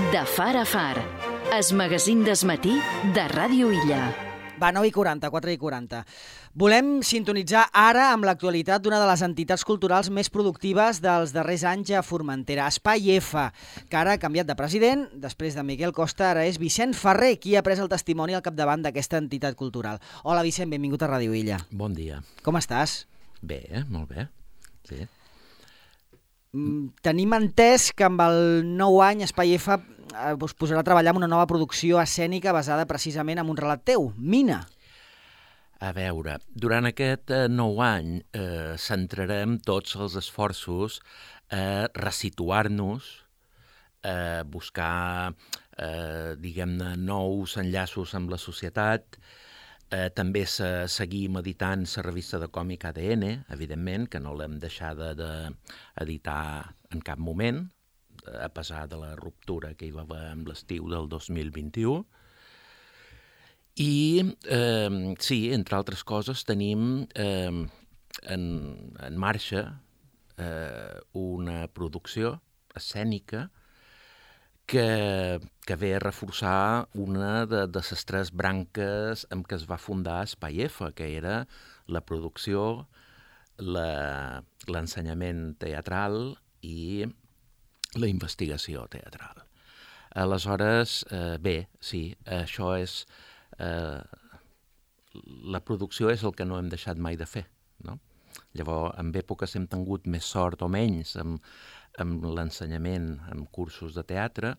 De far a far, es magazín desmatí de Ràdio Illa. Va, 9:40, 4:40. Volem sintonitzar ara amb l'actualitat d'una de les entitats culturals més productives dels darrers anys a Formentera, Espai F, que ara ha canviat de president. Després de Miquel Costa, ara és Vicent Ferrer qui ha pres el testimoni al capdavant d'aquesta entitat cultural. Hola, Vicent, benvingut a Ràdio Illa. Bon dia. Com estàs? Bé, molt bé. Sí. Tenim entès que amb el nou any Espai F us posarà a treballar en una nova producció escènica basada precisament en un relat teu, Mina. A veure, durant aquest nou any centrarem tots els esforços a resituar-nos, a buscar, diguem-ne, nous enllaços amb la societat, també seguir meditant la revista de còmic ADN, evidentment, que no l'hem deixada d'editar en cap moment, a pesar de la ruptura que hi va haver amb l'estiu del 2021. I, sí, entre altres coses, tenim en marxa una producció escènica que ve a reforçar una de les tres branques amb què es va fundar Espai F, que era la producció, l'ensenyament teatral i la investigació teatral. Aleshores, bé, sí, això és... la producció és el que no hem deixat mai de fer, no? Llavors, en èpoques hem tingut més sort o menys amb l'ensenyament, amb cursos de teatre,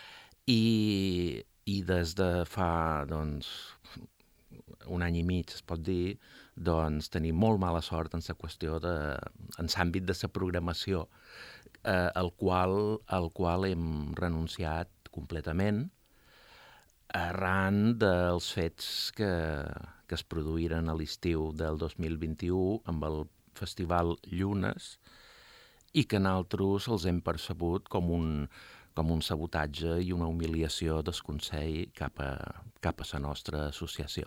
i des de fa, doncs, un any i mig, es pot dir, doncs tenim molt mala sort en la qüestió en l'àmbit de la programació, al qual hem renunciat completament arran dels fets que es produïren a l'estiu del 2021 amb el Festival Llunes i que nosaltres els hem percebut com un sabotatge i una humiliació del Consell cap a la nostra associació.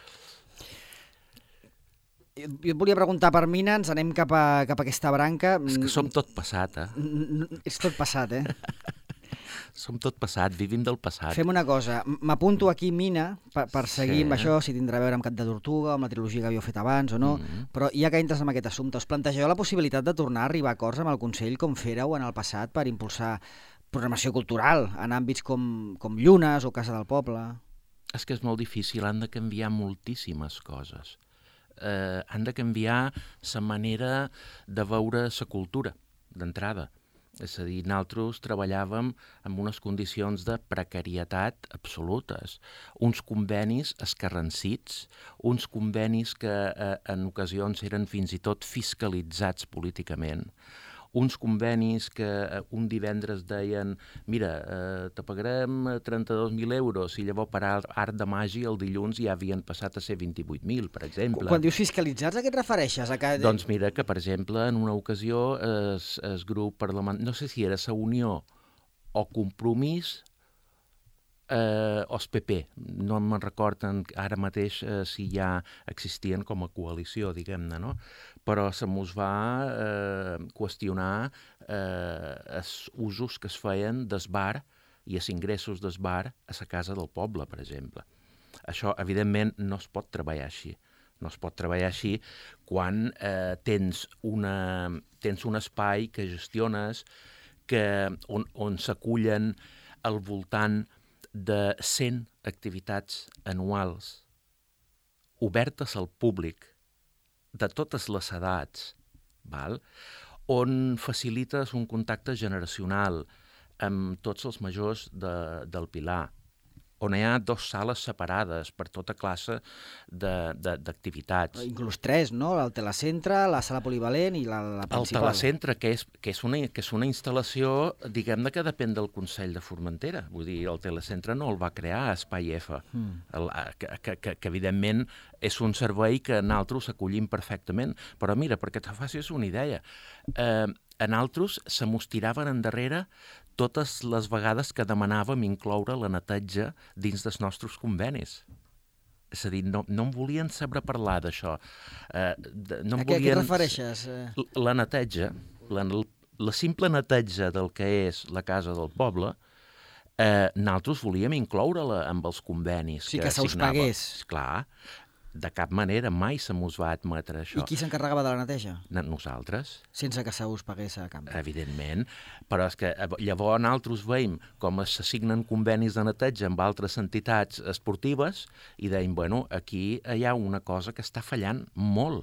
Jo et volia preguntar per Mina, ens anem cap a aquesta branca. És que som tot passat, És tot passat, Som tot passat, vivim del passat. Fem una cosa, m'apunto aquí Mina per seguir amb això, si tindrà a veure amb Cap de Tortuga, amb la trilogia que havíeu fet abans o no, però ja que entres en aquest assumpte, us plantegeu la possibilitat de tornar a arribar a acords amb el Consell com fèreu en el passat per impulsar programació cultural en àmbits com Llunes o Casa del Poble? És que és molt difícil, han de canviar moltíssimes coses. Han de canviar la manera de veure la cultura, d'entrada. És a dir, nosaltres treballàvem en unes condicions de precarietat absolutes, uns convenis escarransits, uns convenis que en ocasions eren fins i tot fiscalitzats políticament, uns convenis que un divendres deien mira, te pagarem 32.000 euros i llavors per art de màgia el dilluns ja havien passat a ser 28.000, per exemple. Quan dius fiscalitzats, a què et refereixes? Doncs mira que, per exemple, en una ocasió el grup parlamentari, no sé si era la Unió o Compromís o el PP, no me'n recordo ara mateix si ja existien com a coalició, diguem-ne, no? Però se mos va qüestionar els usos que es feien del bar i els ingressos del bar a la Casa del Poble, per exemple. Això, evidentment, no es pot treballar així. No es pot treballar així quan tens un espai que gestiones on s'acullen al voltant de 100 activitats anuals obertes al públic de totes les edats, on facilites un contacte generacional amb tots els majors del Pilar, on hi ha 2 sales separades per tota classe d'activitats. Inclús 3, no? El Telecentre, la sala polivalent i la principal. El Telecentre, que és una instal·lació, diguem-ne, que depèn del Consell de Formentera. Vull dir, el Telecentre no el va crear Espai F, que evidentment és un servei que nosaltres acollim perfectament. Però mira, perquè te facis una idea, a nosaltres se mos tiraven endarrere totes les vegades que demanàvem incloure la neteja dins dels nostres convenis. És a dir, no en volien saber parlar d'això. A què et refereixes? La neteja, la simple neteja del que és la Casa del Poble, Nosaltres volíem incloure-la amb els convenis Sí, que se us signava. pagués. Esclar, de cap manera mai se mos va admetre això. I qui s'encarregava de la neteja? Nosaltres, Sense que se us pagués a canvi. evidentment, però és que llavors nosaltres veiem com s'assignen convenis de neteja amb altres entitats esportives i deim, bueno, aquí hi ha una cosa que està fallant molt.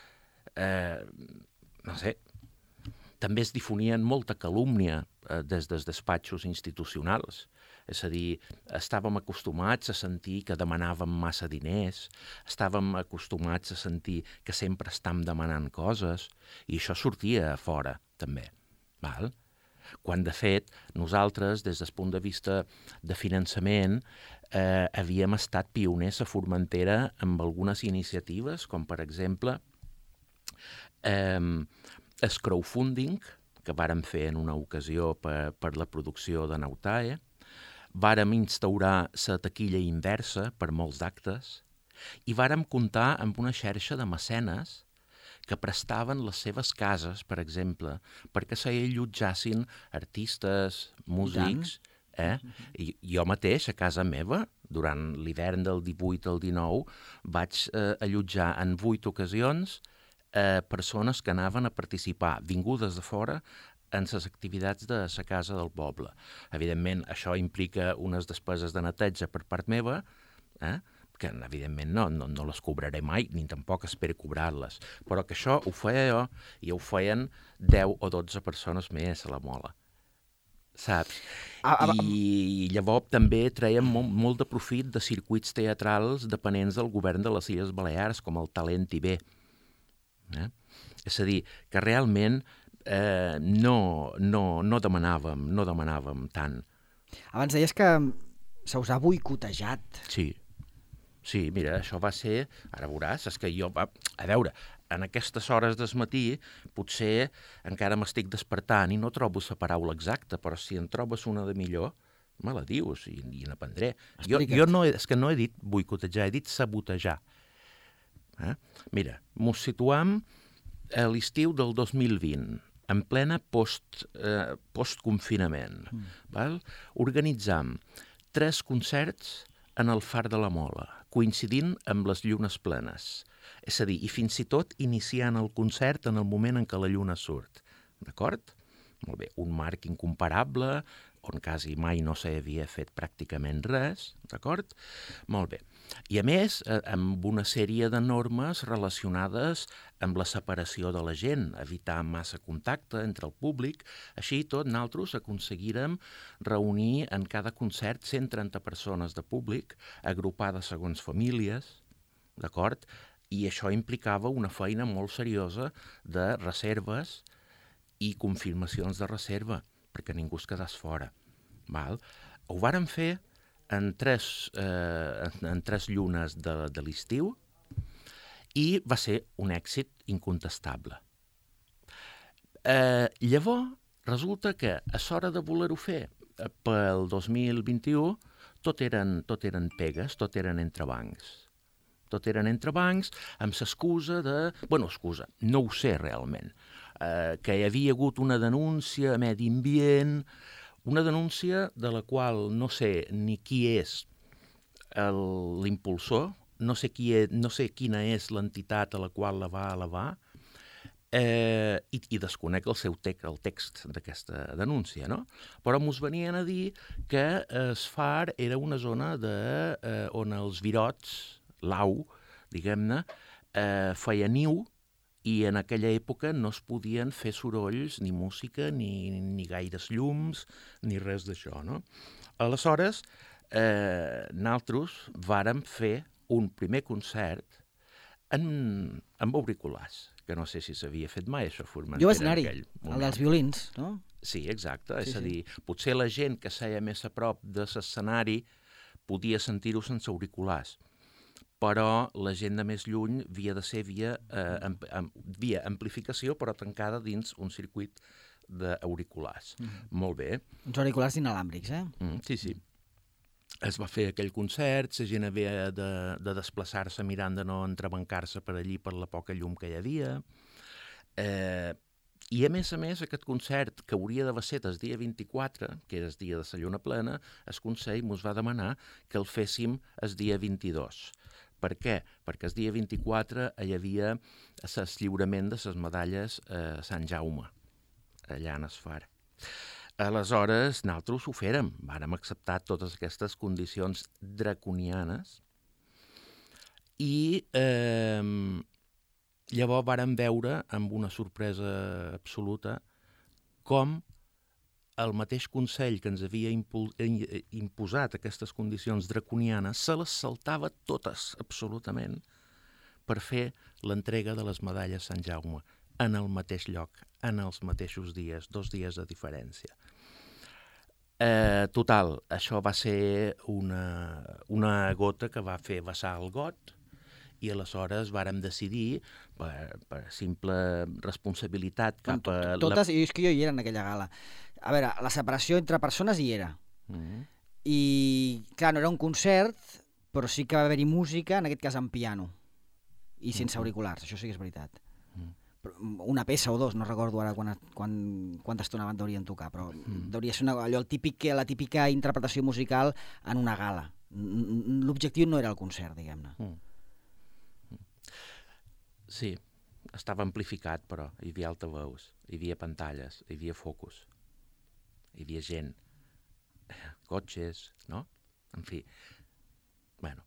No sé, també es difonien molta calúmnia des dels despatxos institucionals. És a dir, estàvem acostumats a sentir que demanàvem massa diners, estàvem acostumats a sentir que sempre estàvem demanant coses, i això sortia a fora, també. Val? Quan, de fet, nosaltres, des del punt de vista de finançament, havíem estat pioners a Formentera amb algunes iniciatives, com, per exemple, el crowdfunding, que vàrem fer en una ocasió per la producció de Nautae, vàrem instaurar la taquilla inversa per molts actes i vàrem comptar amb una xarxa de mecenes que prestaven les seves cases, per exemple, perquè s'allotjassin artistes, músics. I jo mateix, a casa meva, durant l'hivern del 18 al 19, vaig allotjar en 8 ocasions persones que anaven a participar, vingudes de fora, en les activitats de la casa del poble. Evidentment, això implica unes despeses de neteja per part meva, que evidentment no les cobraré mai, ni tampoc espero cobrar-les, però que això ho feia jo i ho feien 10 o 12 persones més a la Mola. Saps? I llavors també traiem molt de profit de circuits teatrals dependents del govern de les Illes Balears, com el Talent IB. És a dir, que realment no demanàvem tant. Abans deies que se us ha boicotejat. Sí, mira, això va ser... Ara veuràs, és que jo... A veure, en aquestes hores del matí potser encara m'estic despertant i no trobo la paraula exacta, però si en trobes una de millor, me la dius i n'aprendré. Jo és que no he dit boicotejar, he dit sabotejar. Mira, mos situam a l'estiu del 2020, en plena postconfinament. Organitzam 3 concerts en el Far de la Mola, coincidint amb les llunes plenes. És a dir, i fins i tot iniciant el concert en el moment en què la lluna surt. D'acord? Molt bé, un marc incomparable, on quasi mai no s'havia fet pràcticament res, d'acord? Molt bé. I a més, amb una sèrie de normes relacionades amb la separació de la gent, evitar massa contacte entre el públic. Així i tot, nosaltres aconseguirem reunir en cada concert 130 persones de públic, agrupades segons famílies, d'acord? I això implicava una feina molt seriosa de reserves i confirmacions de reserva, perquè ningú es quedés fora. Ho vàrem fer en 3 llunes de l'estiu i va ser un èxit incontestable. Llavors, resulta que a l'hora de voler-ho fer pel 2021 tot eren pegues, tot eren entrebancs. Tot eren entrebancs amb l'excusa de... excusa, no ho sé realment, que hi havia hagut una denúncia a Medi Ambient, una denúncia de la qual no sé ni qui és l'impulsor, no sé quina és l'entitat a la qual la va elevar, i desconec el text d'aquesta denúncia, no? Però mos venien a dir que el Far era una zona on els virots, l'au, diguem-ne, feia niu, i en aquella època no es podien fer sorolls, ni música, ni gaires llums, ni res d'això, no? Aleshores, nosaltres vàrem fer un primer concert amb auriculars, que no sé si s'havia fet mai, això, a Formentera. Jo vaig anar-hi, el dels violins, no? Sí, exacte, és a dir, potser la gent que seia més a prop de l'escenari podia sentir-ho sense auriculars, però la gent de més lluny havia de ser via amplificació, però tancada dins un circuit d'auriculars. Molt bé. Uns auriculars inalàmbrics, Sí. Es va fer aquell concert, la gent havia de desplaçar-se mirant de no entrebancar-se per allí per la poca llum que hi havia. I, a més, aquest concert, que hauria d'haver set el dia 24, que era el dia de la lluna plena, el Consell ens va demanar que el féssim el dia 22. Per què? Perquè el dia 24 hi havia el lliurament de les medalles a Sant Jaume, allà en el far. Aleshores, nosaltres ho fèrem, vàrem acceptar totes aquestes condicions draconianes i llavors vàrem veure, amb una sorpresa absoluta, com el mateix Consell que ens havia imposat aquestes condicions draconianes se les saltava totes, absolutament, per fer l'entrega de les medalles Sant Jaume en el mateix lloc, en els mateixos dies, 2 dies de diferència. Total, això va ser una gota que va fer vessar el got, i aleshores vàrem decidir, per simple responsabilitat cap a... Totes, i és que jo hi era en aquella gala. A veure, la separació entre persones hi era. I, clar, no era un concert, però sí que va haver-hi música, en aquest cas en piano, i sense auriculars, això sí que és veritat. Una peça o dos, no recordo ara quanta estona deurien tocar, però deuria ser allò, la típica interpretació musical en una gala. L'objectiu no era el concert, diguem-ne. Sí, estava amplificat, però hi havia altaveus, hi havia pantalles, hi havia focus, hi havia gent, cotxes, no? En fi, bueno.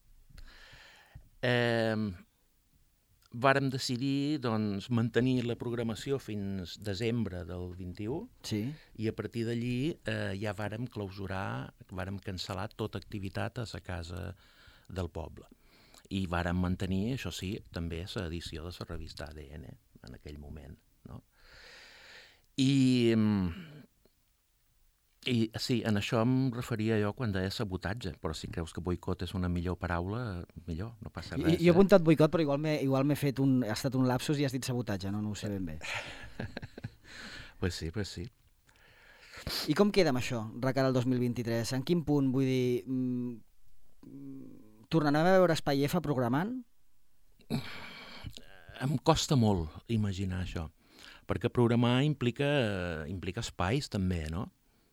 Vàrem decidir, doncs, mantenir la programació fins desembre del 21, sí. I a partir d'allí ja vàrem clausurar, vàrem cancel·lar tota activitat a la casa del poble. I vàrem mantenir, això sí, també l'edició de la revista ADN en aquell moment, no? I sí, en això em referia jo quan deia sabotatge, però si creus que boicot és una millor paraula, millor, no passa res. Jo he apuntat boicot, però igual m'he fet ha estat un lapsus i has dit sabotatge, no ho sé ben bé. Pues sí. I com queda amb això, recara el 2023? En quin punt, vull dir... Tornarem a veure Espai F programant? Em costa molt imaginar això, perquè programar implica espais també, no?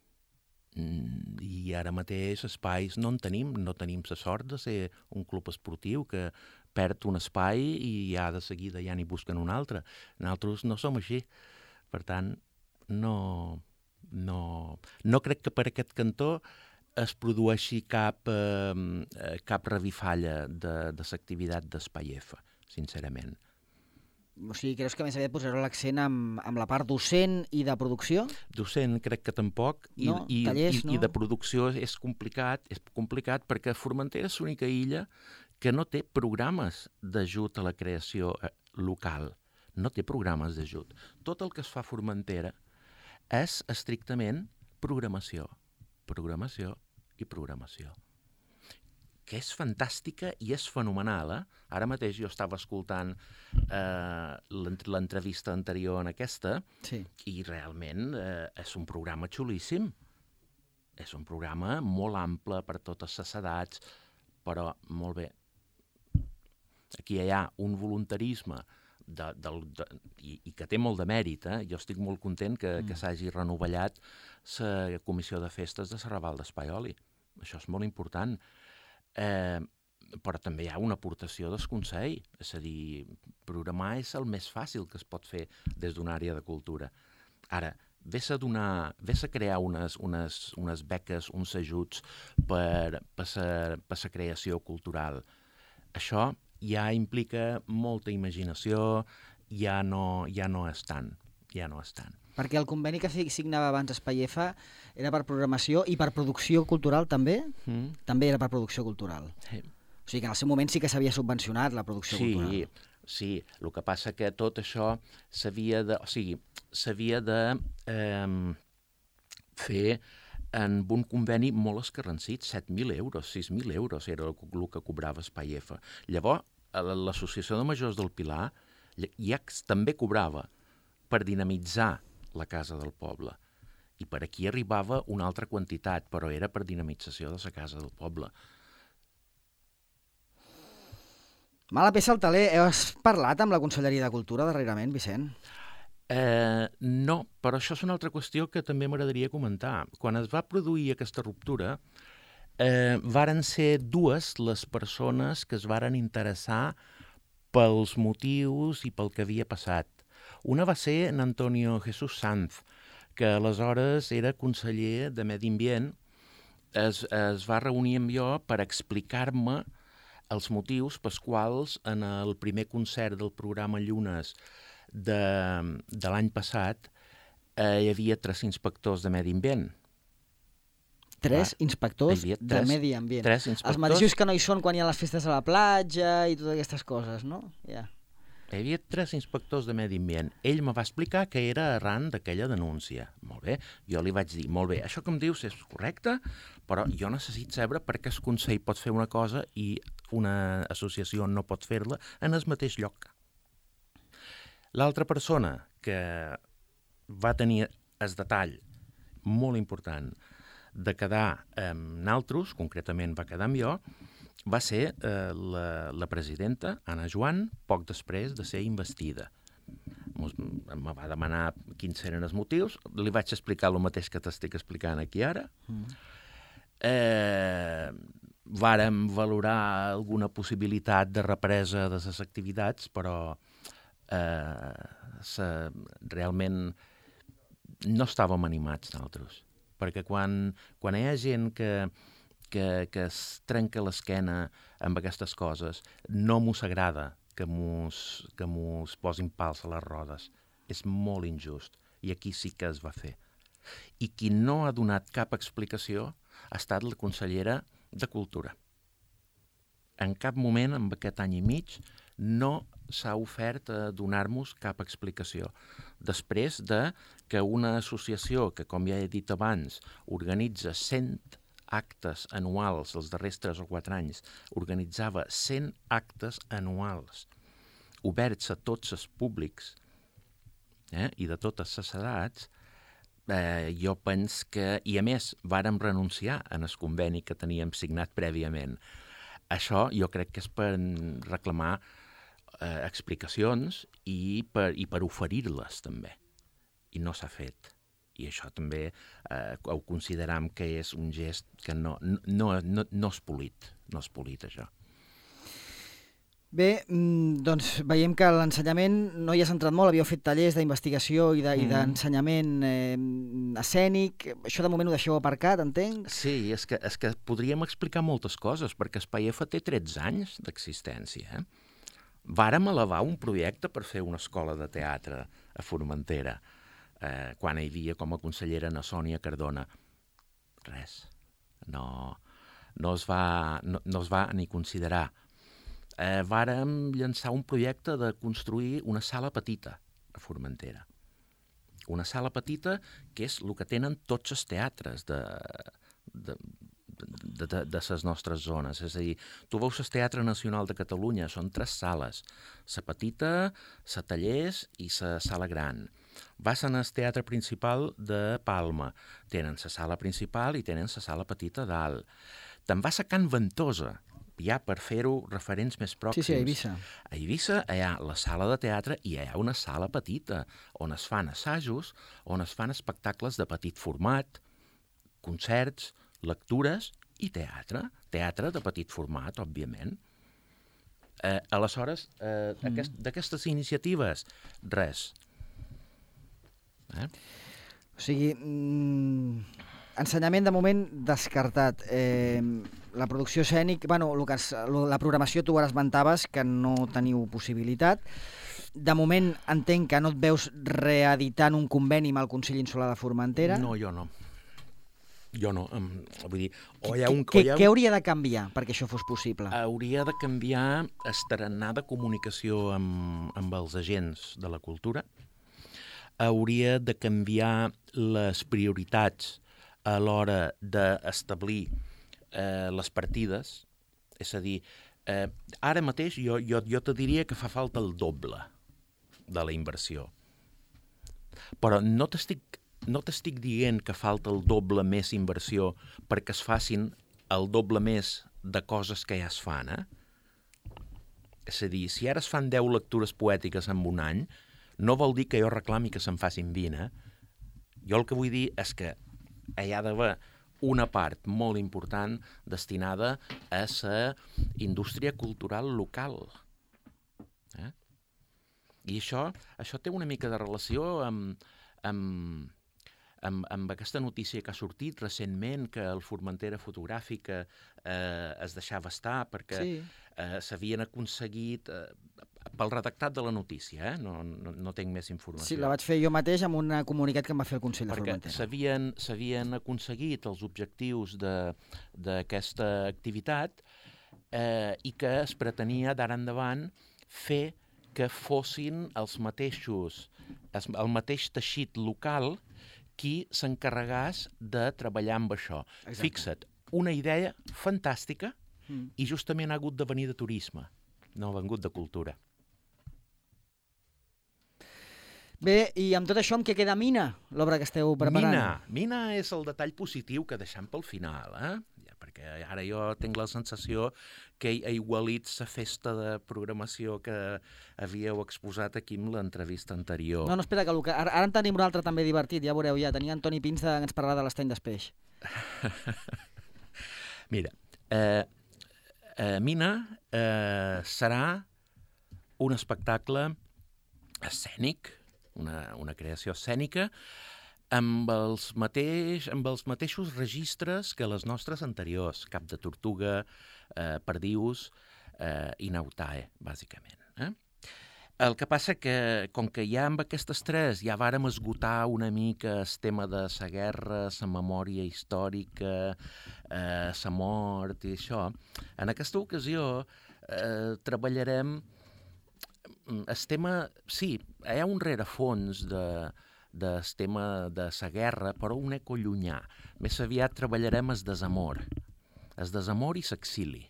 I ara mateix espais no en tenim la sort de ser un club esportiu que perd un espai i ja de seguida ja n'hi busquen un altre. Nosaltres no som així, per tant no crec que per aquest cantó es produeixi cap revifalla de l'activitat d'Espai F, sincerament. O sigui, creus que més aviat posareu l'accent amb la part docent i de producció? Docent crec que tampoc, tallers, no? I de producció és complicat perquè Formentera és l'única illa que no té programes d'ajut a la creació local. No té programes d'ajut. Tot el que es fa a Formentera és estrictament programació, que és fantàstica i és fenomenal. Ara mateix jo estava escoltant l'entrevista anterior en aquesta, sí. I realment és un programa xulíssim. És un programa molt ample per totes les edats, però molt bé. Aquí hi ha un voluntarisme i que té molt de mèrit. Jo estic molt content que s'hagi renovellat la comissió de festes de la Raval d'Espaioli. Això és molt important. Però també hi ha una aportació del Consell. És a dir, programar és el més fàcil que es pot fer des d'una àrea de cultura. Ara, ves a crear unes beques, uns ajuts per la creació cultural. Això ja implica molta imaginació, ja no és tant. Perquè el conveni que signava abans Espai F era per programació i per producció cultural també? També era per producció cultural. Sí. O sigui que en el seu moment sí que s'havia subvencionat la producció cultural. Sí, el que passa que tot això s'havia de fer en un conveni molt escarransit, 7.000 euros, 6.000 euros era el que cobrava Espai F. Llavors, l'Associació de Majors del Pilar ja també cobrava per dinamitzar la Casa del Poble. I per aquí arribava una altra quantitat, però era per dinamització de la Casa del Poble. Mala peça al taler. Has parlat amb la Conselleria de Cultura darrerament, Vicent? No, però això és una altra qüestió que també m'agradaria comentar. Quan es va produir aquesta ruptura, varen ser dues les persones que es varen interessar pels motius i pel que havia passat. Una va ser en Antonio Jesús Sanz, que aleshores era conseller de Medi Ambient. Es va reunir amb jo per explicar-me els motius pels quals en el primer concert del programa Llunes de l'any passat hi havia 3 inspectors de Medi Ambient. 3 inspectors de Medi Ambient. 3 inspectors. Els mateixos que no hi són quan hi ha les festes a la platja i totes aquestes coses, no? Ja. Hi havia 3 inspectors de Medi Ambient. Ell me va explicar que era arran d'aquella denúncia. Molt bé, jo li vaig dir, molt bé, això que em dius és correcte, però jo necessito saber per què el Consell pot fer una cosa i una associació no pot fer-la en el mateix lloc. L'altra persona que va tenir el detall molt important de quedar amb naltros, concretament va quedar amb jo, va ser la presidenta, Anna Joan, poc després de ser investida. Me va demanar quins eren els motius, li vaig explicar el mateix que t'estic explicant aquí ara. Vàrem valorar alguna possibilitat de represa de les activitats, però realment no estàvem animats nosaltres, perquè quan hi ha gent que es trenca l'esquena amb aquestes coses, no mos agrada que mos posin pals a les rodes. És molt injust, i aquí sí que es va fer. I qui no ha donat cap explicació ha estat la consellera de Cultura. En cap moment, en aquest any i mig, no s'ha ofert a donar-nos cap explicació. Després de que una associació que, com ja he dit abans, organitza 100 actes anuals, els darrers 3 o 4 anys, organitzava 100 actes anuals, oberts a tots els públics i de totes les edats, jo penso que... I a més, vàrem renunciar en el conveni que teníem signat prèviament. Això jo crec que és per reclamar explicacions i per oferir-les també. I no s'ha fet. I això també ho consideram que és un gest que no és polit. No és polit, això. Bé, doncs veiem que l'ensenyament no hi ha centrat molt, havíeu fet tallers d'investigació i d'ensenyament escènic. Això de moment ho deixeu aparcat, entenc? Sí, és que podríem explicar moltes coses, perquè Espaiefa té 13 anys d'existència. Vàrem elevar un projecte per fer una escola de teatre a Formentera, quan hi havia com a consellera na Sònia Cardona. Res. No es va ni considerar. Vàrem llançar un projecte de construir una sala petita a Formentera. Una sala petita que és el que tenen tots els teatres de les nostres zones. És a dir, tu veus el Teatre Nacional de Catalunya, són 3 sales. La petita, la Tallers i la sala gran. Vas al teatre principal de Palma. Tenen la sala principal i tenen la sala petita dalt. Te'n vas a Can Ventosa, ja per fer-ho referents més pròxims. Sí, a Eivissa. A Eivissa hi ha la sala de teatre i hi ha una sala petita on es fan assajos, on es fan espectacles de petit format, concerts, lectures i teatre. Teatre de petit format, òbviament. Aleshores, d'aquestes iniciatives, res. O sigui, ensenyament de moment descartat. La producció escènic, la programació tu ara esmentaves que no teniu possibilitat. De moment entenc que no et veus reeditant un conveni amb el Consell Insular de Formentera. No, jo no. Vull dir, què hauria de canviar perquè això fos possible? Hauria de canviar el tarannà de comunicació amb els agents de la cultura. Hauria de canviar les prioritats a l'hora d'establir les partides. És a dir, ara mateix jo te diria que fa falta el doble de la inversió. Però no t'estic dient que falta el doble més inversió perquè es facin el doble més de coses que ja es fan. És a dir, si ara es fan 10 lectures poètiques en un any, No vol dir que jo reclami que se'n facin 20, Jo el que vull dir és que hi ha d'haver una part molt important destinada a la indústria cultural local. I això té una mica de relació amb aquesta notícia que ha sortit recentment, que el Formentera Fotogràfica es deixava estar perquè s'havien aconseguit, pel redactat de la notícia, no tinc més informació. Sí, la vaig fer jo mateix amb un comunicat que em va fer el Consell de Formentera. Perquè s'havien aconseguit els objectius d'aquesta activitat i que es pretenia d'ara endavant fer que fossin el mateix teixit local qui s'encarregàs de treballar amb això. Exacte. Fixa't, una idea fantàstica i justament ha hagut de venir de turisme, no ha vengut de cultura. Bé, i amb tot això, amb què queda Mina, l'obra que esteu preparant? Mina és el detall positiu que deixem pel final, perquè ara jo tinc la sensació que he aigualit la festa de programació que havíeu exposat aquí en l'entrevista anterior. No, espera, que ara en tenim un altre també divertit, ja veureu, tenia Antoni Pins que ens parlarà de l'Estany d'Espeix. Mira, Mina serà un espectacle escènic, una creació escènica, amb els mateixos registres que les nostres anteriors, Cap de Tortuga, Perdius i Nautae, bàsicament. El que passa que, com que ja amb aquestes tres ja vàrem esgotar una mica el tema de la guerra, la memòria històrica, la mort i això, en aquesta ocasió treballarem el tema... Sí, hi ha un rerefons del tema de la guerra, però un eco llunyà. Més aviat treballarem el desamor i l'exili.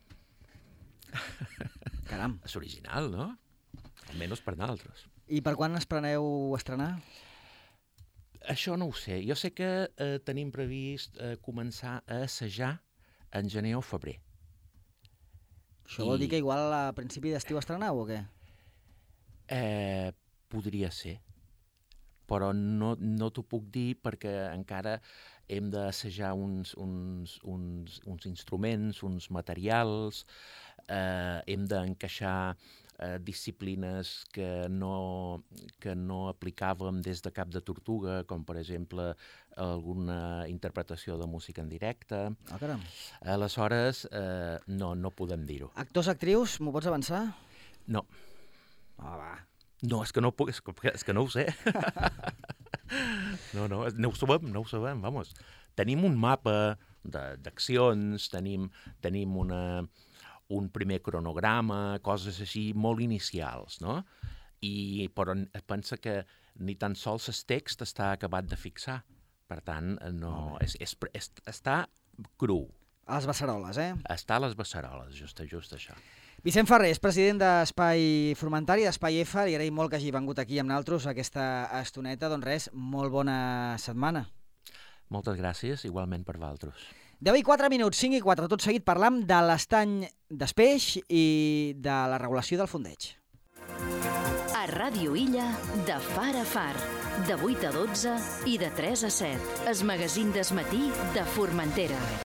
Caram. És original, no? Almenys per nosaltres. I per quan es planeu estrenar? Això no ho sé. Jo sé que tenim previst començar a assajar en gener o febrer. Això vol dir que igual a principi d'estiu estreneu o què? Podria ser. Però no t'ho puc dir perquè encara hem d'assajar uns instruments, uns materials, hem d'encaixar disciplines que no aplicàvem des de Cap de Tortuga, com per exemple alguna interpretació de música en directe. Ah, caram. Aleshores, no podem dir-ho. Actors, actrius, m'ho pots avançar? No. Ah, va. No, és que no puc, és que no ho sé. No ho sabem, vamos. Tenim un mapa d'accions, tenim un primer cronograma, coses així molt inicials, no? Però pensa que ni tan sols el text està acabat de fixar. Per tant, no, està cru. A les beceroles, Està a les beceroles, just això. Vicent Ferrer, president d'Espai Formentari, d'Espai F, li agraïm molt que hagi vengut aquí amb nosaltres aquesta estoneta. Doncs res, molt bona setmana. Moltes gràcies, igualment per vosaltres. 10:04, 5:04, tot seguit parlam de l'Estany d'Espeix i de la regulació del fondeig. A Ràdio Illa, de far a far, de 8 a 12 i de 3 a 7. El magazín del matí de Formentera.